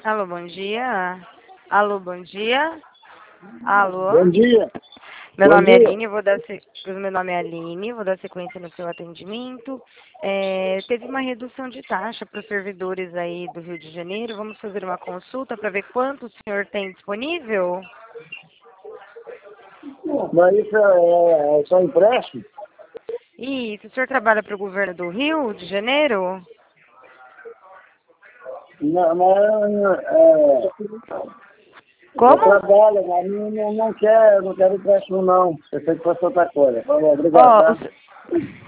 Alô, bom dia. Alô, bom dia. Alô. Bom dia. Meu Bom nome é dia. Aline, meu nome é Aline, vou dar sequência no seu atendimento. Teve uma redução de taxa para os servidores aí do Rio de Janeiro. Vamos fazer uma consulta para ver quanto o senhor tem disponível? Mas isso é só empréstimo? Isso, o senhor trabalha para o governo do Rio de Janeiro? Não, não, eu Como? trabalho, mas não quero empréstimo não. Eu sei que fosse outra coisa. Falou, obrigado, Ó, tá?